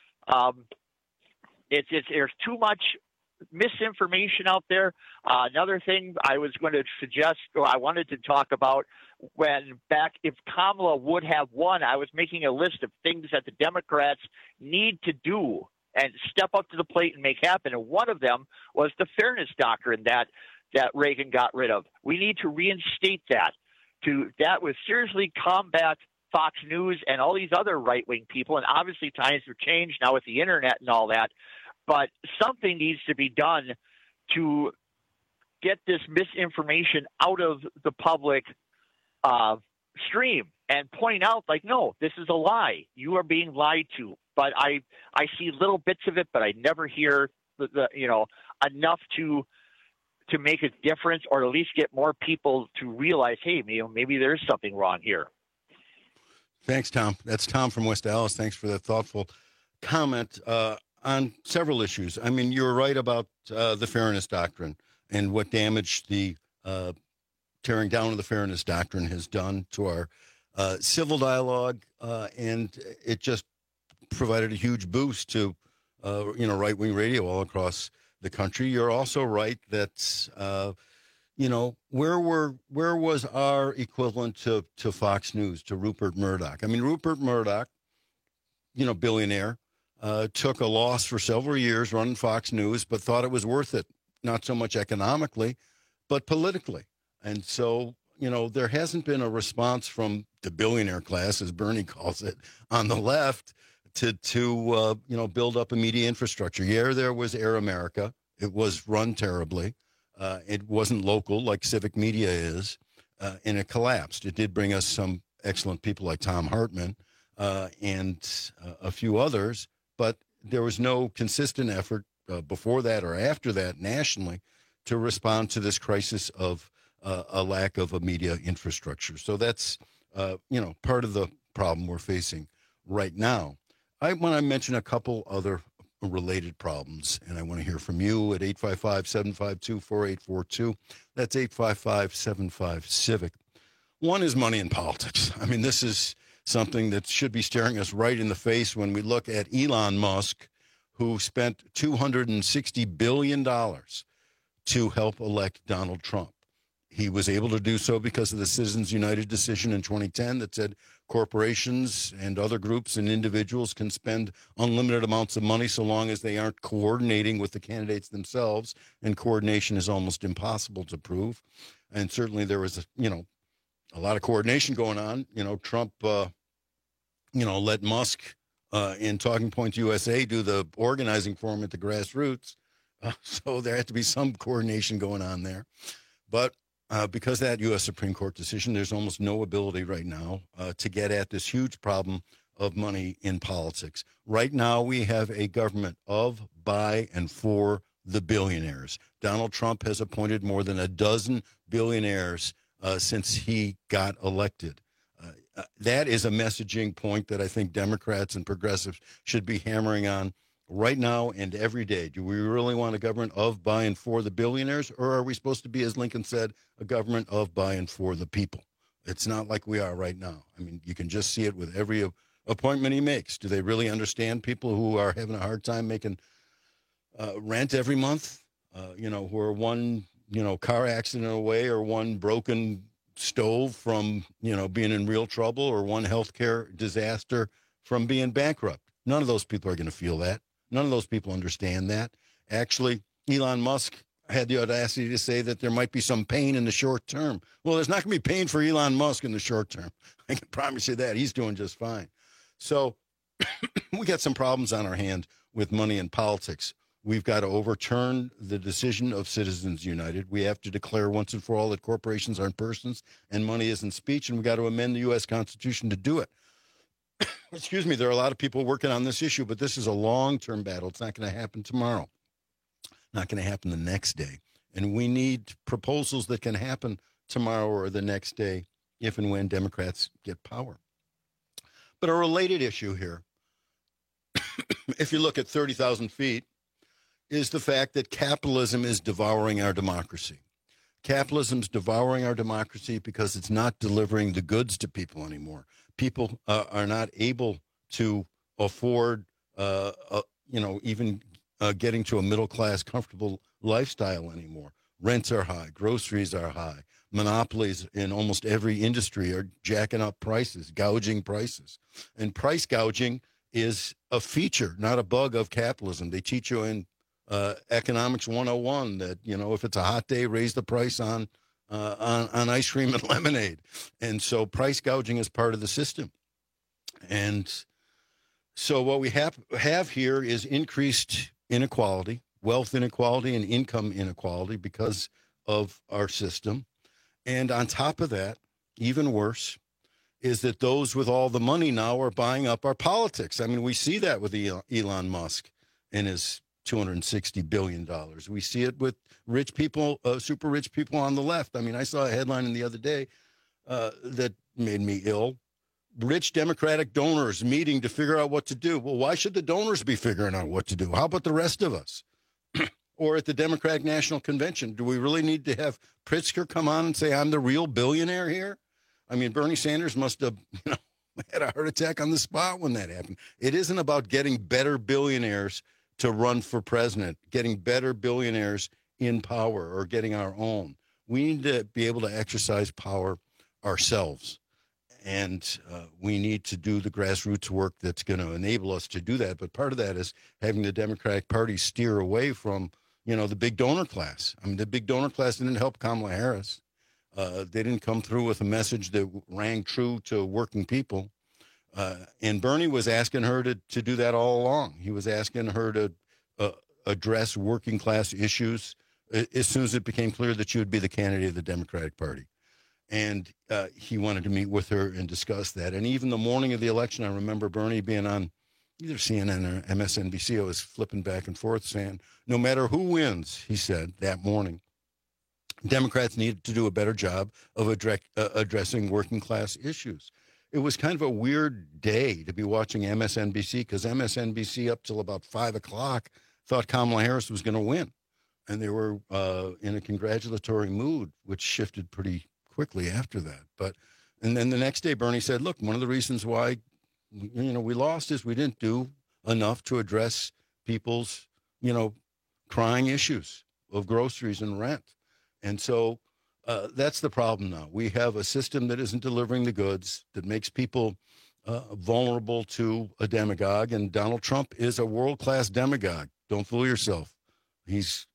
There's too much misinformation out there. Another thing I was going to suggest, or I wanted to talk about, if Kamala would have won, I was making a list of things that the Democrats need to do and step up to the plate and make happen. And one of them was the Fairness Doctrine that Reagan got rid of. We need to reinstate that. That would seriously combat Fox News and all these other right-wing people. And obviously times have changed now with the internet and all that. But something needs to be done to get this misinformation out of the public stream and point out, like, no, this is a lie. You are being lied to. But I see little bits of it, but I never hear enough to make a difference, or at least get more people to realize, hey, maybe there's something wrong here. Thanks, Tom. That's Tom from West Dallas. Thanks for that thoughtful comment on several issues. I mean, you're right about the Fairness Doctrine and what damage the tearing down of the Fairness Doctrine has done to our civil dialogue, and it just provided a huge boost to right-wing radio all across the country. You're also right that, where was our equivalent to Fox News, to Rupert Murdoch? I mean, Rupert Murdoch, billionaire, took a loss for several years running Fox News, but thought it was worth it, not so much economically, but politically. And so, there hasn't been a response from the billionaire class, as Bernie calls it, on the left to build up a media infrastructure. Yeah, there was Air America. It was run terribly. It wasn't local like Civic Media is, and it collapsed. It did bring us some excellent people like Thom Hartmann and a few others, but there was no consistent effort before that or after that nationally to respond to this crisis of a lack of a media infrastructure. So that's, part of the problem we're facing right now. I want to mention a couple other related problems, and I want to hear from you at 855-752-4842. That's 855-75-CIVIC. One is money in politics. I mean, this is something that should be staring us right in the face when we look at Elon Musk, who spent $260 billion to help elect Donald Trump. He was able to do so because of the Citizens United decision in 2010 that said corporations and other groups and individuals can spend unlimited amounts of money so long as they aren't coordinating with the candidates themselves, and coordination is almost impossible to prove. And certainly there was, a lot of coordination going on. Trump, let Musk in Talking Points USA do the organizing for him at the grassroots. So there had to be some coordination going on there. But because of that U.S. Supreme Court decision, there's almost no ability right now to get at this huge problem of money in politics. Right now, we have a government of, by, and for the billionaires. Donald Trump has appointed more than a dozen billionaires since he got elected. That is a messaging point that I think Democrats and progressives should be hammering on right now and every day. Do we really want a government of, by, and for the billionaires, or are we supposed to be, as Lincoln said, a government of, by, and for the people? It's not like we are right now. I mean, you can just see it with every appointment he makes. Do they really understand people who are having a hard time making rent every month, who are one, car accident away, or one broken stove from, being in real trouble, or one healthcare disaster from being bankrupt? None of those people are going to feel that. None of those people understand that. Actually, Elon Musk had the audacity to say that there might be some pain in the short term. Well, there's not going to be pain for Elon Musk in the short term. I can promise you that. He's doing just fine. So we got some problems on our hand with money in politics. We've got to overturn the decision of Citizens United. We have to declare once and for all that corporations aren't persons and money isn't speech, and we've got to amend the U.S. Constitution to do it. Excuse me, there are a lot of people working on this issue, but this is a long-term battle. It's not going to happen tomorrow. Not going to happen the next day. And we need proposals that can happen tomorrow or the next day if and when Democrats get power. But a related issue here, if you look at 30,000 feet, is the fact that capitalism is devouring our democracy. Capitalism's devouring our democracy because it's not delivering the goods to people anymore. People are not able to afford, even getting to a middle-class, comfortable lifestyle anymore. Rents are high. Groceries are high. Monopolies in almost every industry are jacking up prices, gouging prices. And price gouging is a feature, not a bug of capitalism. They teach you in Economics 101 that, if it's a hot day, raise the price on ice cream and lemonade. And so price gouging is part of the system. And so what we have here is increased inequality, wealth inequality, and income inequality because of our system. And on top of that, even worse, is that those with all the money now are buying up our politics. I mean, we see that with Elon Musk and his $260 billion. We see it with rich people, super rich people on the left. I mean, I saw a headline the other day that made me ill. Rich Democratic donors meeting to figure out what to do. Well, why should the donors be figuring out what to do? How about the rest of us? Or at the Democratic National Convention, do we really need to have Pritzker come on and say, I'm the real billionaire here? I mean, Bernie Sanders must have had a heart attack on the spot when that happened. It isn't about getting better billionaires to run for president, getting better billionaires in power or getting our own. We need to be able to exercise power ourselves. And we need to do the grassroots work that's going to enable us to do that. But part of that is having the Democratic Party steer away from, the big donor class. I mean, the big donor class didn't help Kamala Harris. They didn't come through with a message that rang true to working people. And Bernie was asking her to do that all along. He was asking her to address working class issues as soon as it became clear that she would be the candidate of the Democratic Party. And he wanted to meet with her and discuss that. And even the morning of the election, I remember Bernie being on either CNN or MSNBC. I was flipping back and forth saying, no matter who wins, he said that morning, Democrats needed to do a better job of addressing working class issues. It was kind of a weird day to be watching MSNBC because MSNBC up till about 5 o'clock thought Kamala Harris was going to win. And they were in a congratulatory mood, which shifted pretty quickly after that. And then the next day, Bernie said, look, one of the reasons why, we lost is we didn't do enough to address people's, crying issues of groceries and rent. And so that's the problem now. We have a system that isn't delivering the goods, that makes people vulnerable to a demagogue. And Donald Trump is a world-class demagogue. Don't fool yourself. He's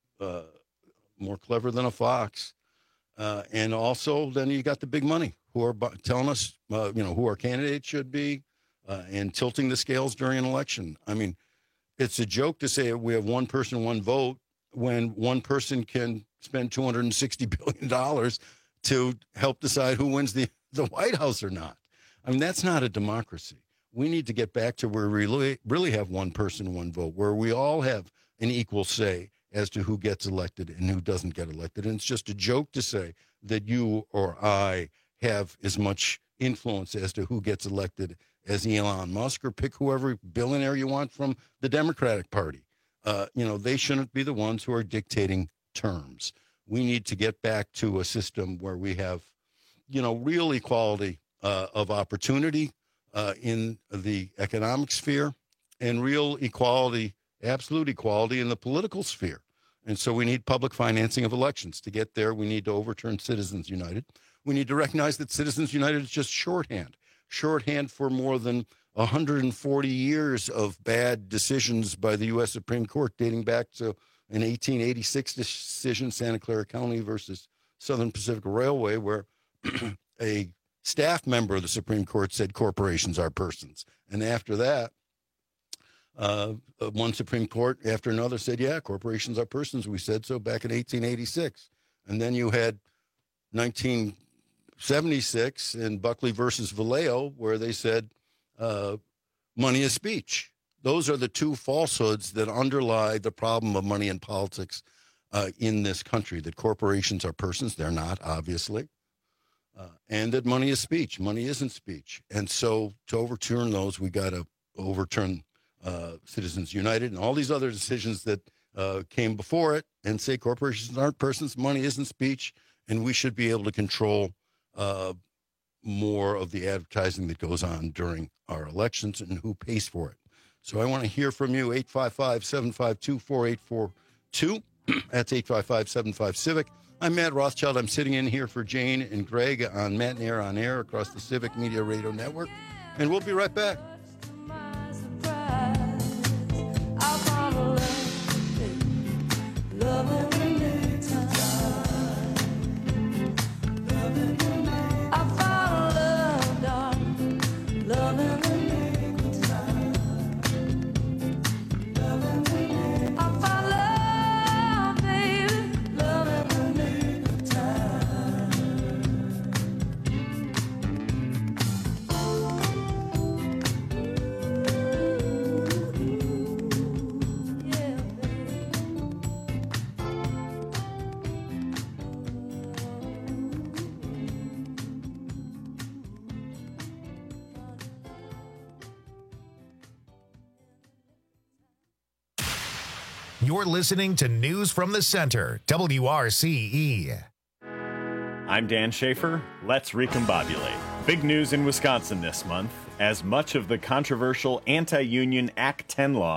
more clever than a fox. And also, then you got the big money who are telling us, who our candidates should be and tilting the scales during an election. I mean, it's a joke to say we have one person, one vote when one person can spend $260 billion to help decide who wins the White House or not. I mean, that's not a democracy. We need to get back to where we really have one person, one vote, where we all have an equal say as to who gets elected and who doesn't get elected. And it's just a joke to say that you or I have as much influence as to who gets elected as Elon Musk, or pick whoever billionaire you want from the Democratic Party. They shouldn't be the ones who are dictating terms. We need to get back to a system where we have, real equality of opportunity in the economic sphere and real equality, absolute equality in the political sphere. And so we need public financing of elections. To get there, we need to overturn Citizens United. We need to recognize that Citizens United is just shorthand for more than 140 years of bad decisions by the U.S. Supreme Court, dating back to an 1886 decision, Santa Clara County versus Southern Pacific Railway, where a staff member of the Supreme Court said corporations are persons. And after that, one Supreme Court after another said, yeah, corporations are persons. We said so back in 1886. And then you had 1976 in Buckley versus Vallejo, where they said money is speech. Those are the two falsehoods that underlie the problem of money in politics in this country, that corporations are persons. They're not, obviously. And that money is speech. Money isn't speech. And so to overturn those, we got to overturn Citizens United and all these other decisions that came before it and say corporations aren't persons, money isn't speech, and we should be able to control more of the advertising that goes on during our elections and who pays for it. So I want to hear from you, 855-752-4842. That's 855-75-CIVIC. I'm Matt Rothschild. I'm sitting in here for Jane and Greg on Matt and Air on Air across the Civic Media Radio Network. And we'll be right back. You're listening to News from the Center, WRCE. I'm Dan Schaefer. Let's recombobulate. Big news in Wisconsin this month, as much of the controversial anti-union Act 10 law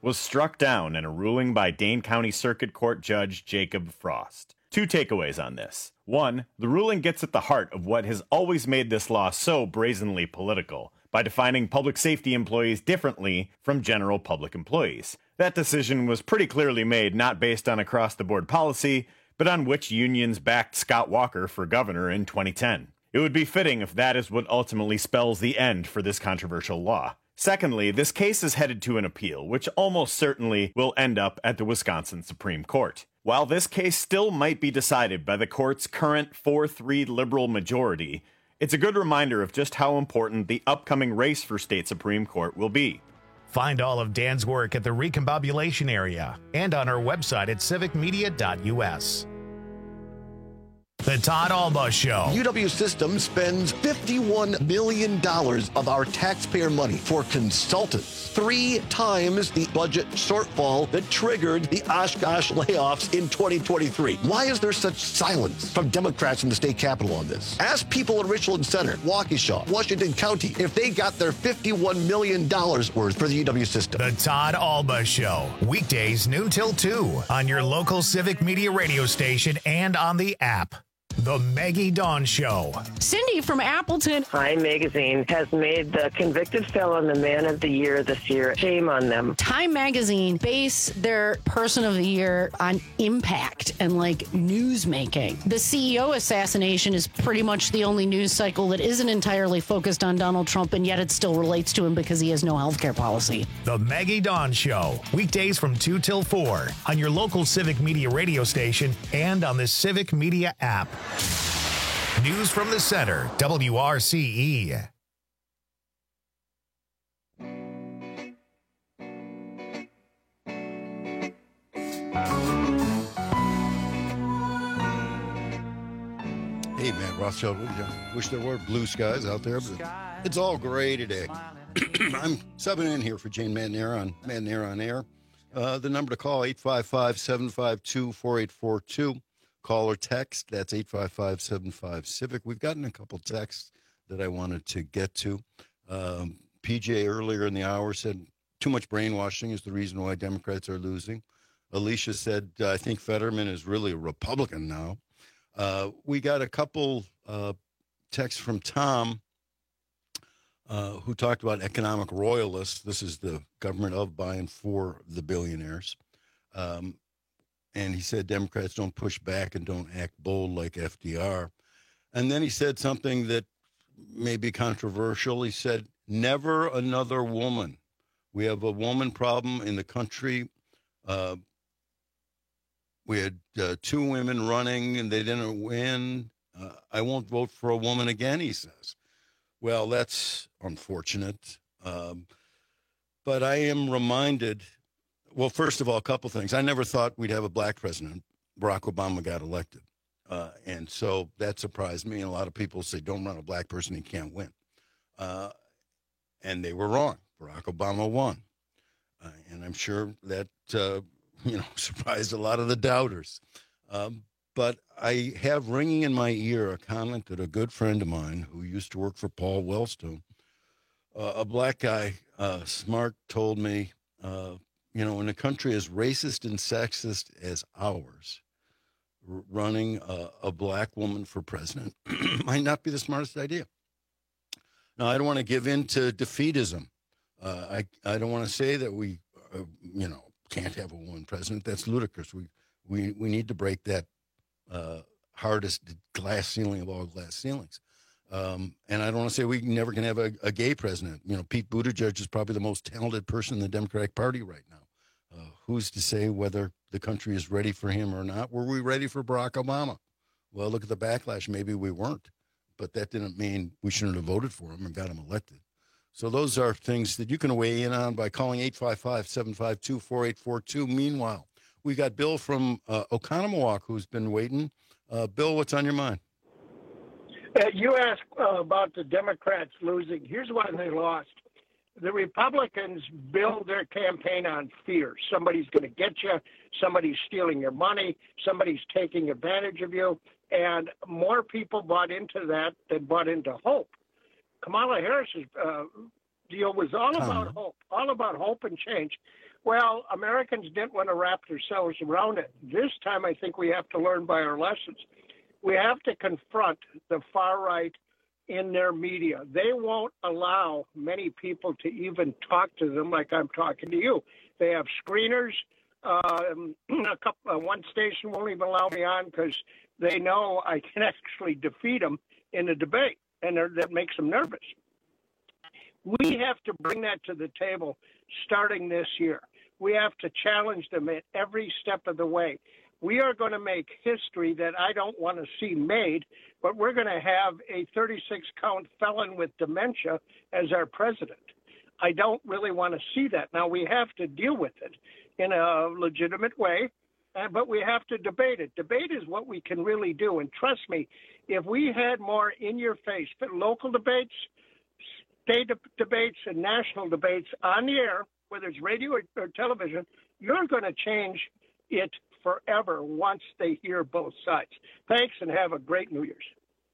was struck down in a ruling by Dane County Circuit Court Judge Jacob Frost. 2 takeaways on this. 1, the ruling gets at the heart of what has always made this law so brazenly political, by defining public safety employees differently from general public employees. That decision was pretty clearly made not based on across-the-board policy, but on which unions backed Scott Walker for governor in 2010. It would be fitting if that is what ultimately spells the end for this controversial law. Secondly, this case is headed to an appeal, which almost certainly will end up at the Wisconsin Supreme Court. While this case still might be decided by the court's current 4-3 liberal majority, it's a good reminder of just how important the upcoming race for state Supreme Court will be. Find all of Dan's work at the Recombobulation area and on our website at civicmedia.us. The Todd Alba Show. UW Systems spends $51 million of our taxpayer money for consultants, 3 times the budget shortfall that triggered the Oshkosh layoffs in 2023. Why is there such silence from Democrats in the state capitol on this? Ask people in Richland Center, Waukesha, Washington County, if they got their $51 million worth for the UW system. The Todd Alba Show. Weekdays noon till 2 on your local Civic Media radio station and on the app. The Maggie Dawn Show. Cindy from Appleton. Time Magazine has made the convicted felon the man of the year this year. Shame on them. Time Magazine base their person of the year on impact and news making. The CEO assassination is pretty much the only news cycle that isn't entirely focused on Donald Trump, and yet it still relates to him because he has no healthcare policy. The Maggie Dawn Show. Weekdays from 2 till 4 on your local Civic Media radio station and on the Civic Media app. News from the Center, WRCE. Hey, Matt Rothschild, wish there were blue skies out there, but it's all gray today. I'm subbing in here for Jane Madden on Madden on Air. The number to call, 855-752-4842. Call or text, that's 855-75-CIVIC. We've gotten a couple texts that I wanted to get to. PJ earlier in the hour said too much brainwashing is the reason why Democrats are losing. Alicia said, I think Fetterman is really a Republican now. We got a couple texts from Tom who talked about economic royalists. This is the government of, by, and for the billionaires. And he said Democrats don't push back and don't act bold like FDR. And then he said something that may be controversial. He said, never another woman. We have a woman problem in the country. We had 2 women running and they didn't win. I won't vote for a woman again, he says. Well, that's unfortunate. But I am reminded, well, first of all, a couple things. I never thought we'd have a black president. Barack Obama got elected. And so that surprised me. And a lot of people say, don't run a black person, he can't win. And they were wrong. Barack Obama won. And I'm sure that, surprised a lot of the doubters. But I have ringing in my ear a comment that a good friend of mine who used to work for Paul Wellstone, a black guy, smart, told me, in a country as racist and sexist as ours, running a black woman for president might not be the smartest idea. Now, I don't want to give in to defeatism. I don't want to say that we, can't have a woman president. That's ludicrous. We need to break that hardest glass ceiling of all glass ceilings. And I don't want to say we never can have a gay president. Pete Buttigieg is probably the most talented person in the Democratic Party right now. Who's to say whether the country is ready for him or not? Were we ready for Barack Obama? Well, look at the backlash. Maybe we weren't, but that didn't mean we shouldn't have voted for him and got him elected. So those are things that you can weigh in on by calling 855-752-4842. Meanwhile, we got Bill from Oconomowoc who's been waiting. Bill, what's on your mind? You asked about the Democrats losing. Here's why they lost. The Republicans build their campaign on fear. Somebody's going to get you. Somebody's stealing your money. Somebody's taking advantage of you. And more people bought into that than bought into hope. Kamala Harris's deal was all about hope and change. Well, Americans didn't want to wrap themselves around it. This time, I think we have to learn by our lessons. We have to confront the far right in their media. They won't allow many people to even talk to them like I'm talking to you. They have screeners. One station won't even allow me on because they know I can actually defeat them in a debate, and that makes them nervous. We have to bring that to the table starting this year. We have to challenge them at every step of the way. We are going to make history that I don't want to see made, but we're going to have a 36-count felon with dementia as our president. I don't really want to see that. Now, we have to deal with it in a legitimate way, but we have to debate it. Debate is what we can really do. And trust me, if we had more in-your-face local debates, state debates, and national debates on the air, whether it's radio or television, you're going to change it forever once they hear both sides. Thanks, and have a great New Year's.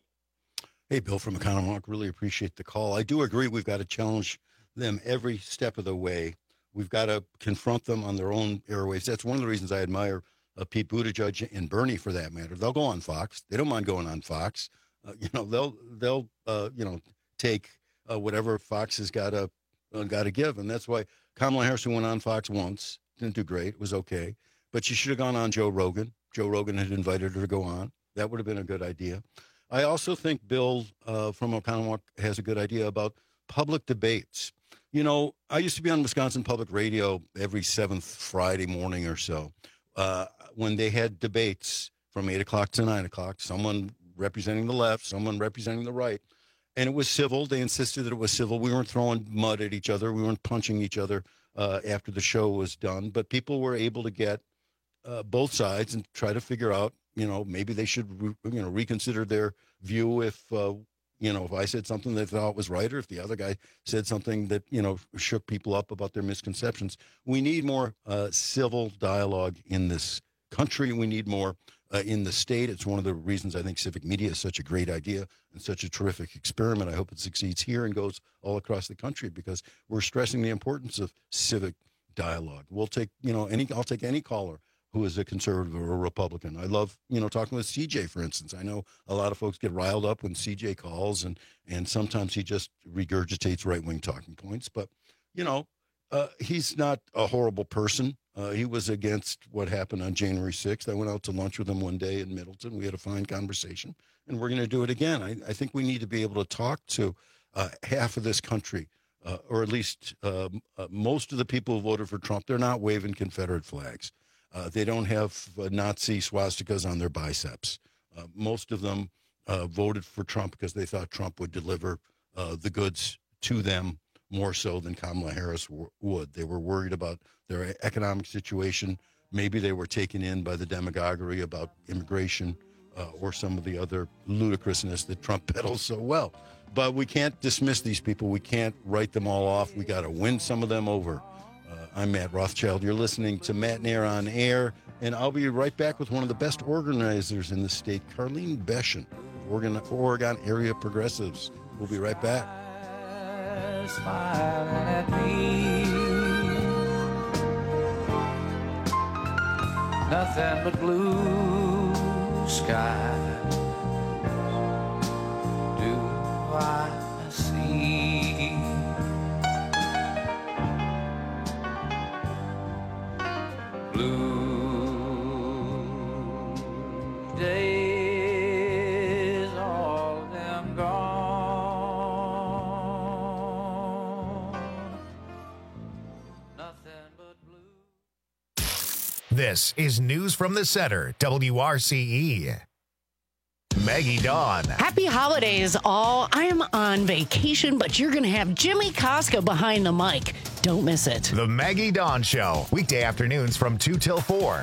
Hey, Bill from Economock, really appreciate the call. I do agree we've got to challenge them every step of the way. We've got to confront them on their own airwaves. That's one of the reasons I admire Pete Buttigieg and Bernie, for that matter. They'll go on Fox. They don't mind going on Fox. They'll take whatever Fox has got to give, and that's why Kamala Harris, who went on Fox once, didn't do great. It was okay, but she should have gone on Joe Rogan. Joe Rogan had invited her to go on. That would have been a good idea. I also think Bill from Economock has a good idea about public debates. You know, I used to be on Wisconsin Public Radio every 7th Friday morning or so when they had debates from 8 o'clock to 9 o'clock, someone representing the left, someone representing the right. And it was civil. They insisted that it was civil. We weren't throwing mud at each other. We weren't punching each other after the show was done. But people were able to get both sides and try to figure out, maybe they should, reconsider their view if I said something they thought was right, or if the other guy said something that, shook people up about their misconceptions. We need more civil dialogue in this country. We need more in the state. It's one of the reasons I think civic media is such a great idea and such a terrific experiment. I hope it succeeds here and goes all across the country, because we're stressing the importance of civic dialogue. We'll take, I'll take any caller who is a conservative or a Republican. I love, talking with CJ, for instance. I know a lot of folks get riled up when CJ calls, and sometimes he just regurgitates right-wing talking points. But, he's not a horrible person. He was against what happened on January 6th. I went out to lunch with him one day in Middleton. We had a fine conversation, and we're going to do it again. I think we need to be able to talk to half of this country, or at least most of the people who voted for Trump. They're not waving Confederate flags. They don't have Nazi swastikas on their biceps. Most of them voted for Trump because they thought Trump would deliver the goods to them more so than Kamala Harris would. They were worried about their economic situation. Maybe they were taken in by the demagoguery about immigration or some of the other ludicrousness that Trump peddles so well. But we can't dismiss these people. We can't write them all off. We got to win some of them over. I'm Matt Rothschild. You're listening to Matt Nair on Air, and I'll be right back with one of the best organizers in the state, Carlene Beshan, Oregon Area Progressives. We'll be right back. Smiling at me, nothing but blue skies do I see. Blue days, all of them gone. Nothing but blue. This is News from the Center, WRCE. Maggie Dawn. Happy holidays, all. I am on vacation, but you're going to have Jimmy Koska behind the mic. Don't miss it. The Maggie Dawn Show, weekday afternoons from 2 till 4.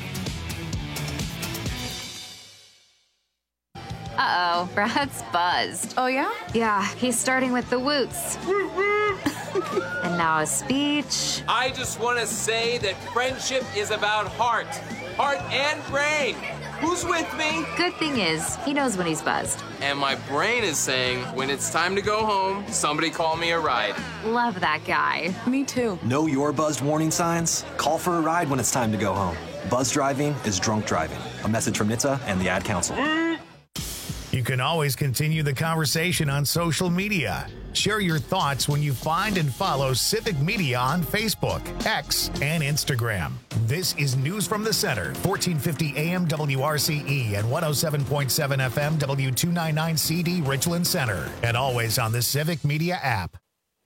Uh-oh, Brad's buzzed. Oh, yeah? Yeah, he's starting with the woots. And now a speech. I just want to say that friendship is about heart and brain. Who's with me? Good thing is, he knows when he's buzzed. And my brain is saying, when it's time to go home, somebody call me a ride. Love that guy. Me too. Know your buzzed warning signs? Call for a ride when it's time to go home. Buzz driving is drunk driving. A message from NHTSA and the Ad Council. You can always continue the conversation on social media. Share your thoughts when you find and follow Civic Media on Facebook, X, and Instagram. This is News from the Center, 1450 AM WRCE and 107.7 FM W299 CD Richland Center, and always on the Civic Media app.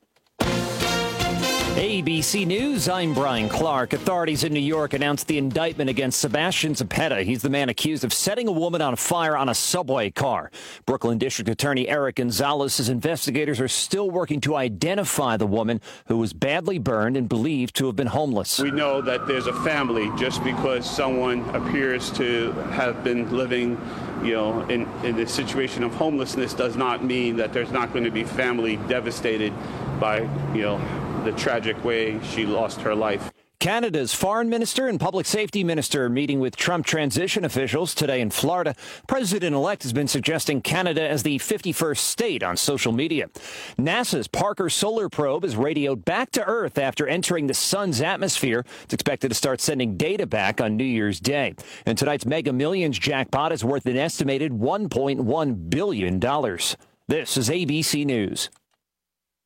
ABC News, I'm Brian Clark. Authorities in New York announced the indictment against Sebastian Zepeda. He's the man accused of setting a woman on fire on a subway car. Brooklyn District Attorney Eric Gonzalez says investigators are still working to identify the woman who was badly burned and believed to have been homeless. We know that there's a family. Just because someone appears to have been living, in a situation of homelessness does not mean that there's not going to be family devastated by, the tragic way she lost her life. Canada's foreign minister and public safety minister are meeting with Trump transition officials today in Florida. President-elect has been suggesting Canada as the 51st state on social media. NASA's Parker Solar Probe is radioed back to Earth after entering the sun's atmosphere. It's expected to start sending data back on New Year's Day. And tonight's Mega Millions jackpot is worth an estimated $1.1 billion. This is ABC News.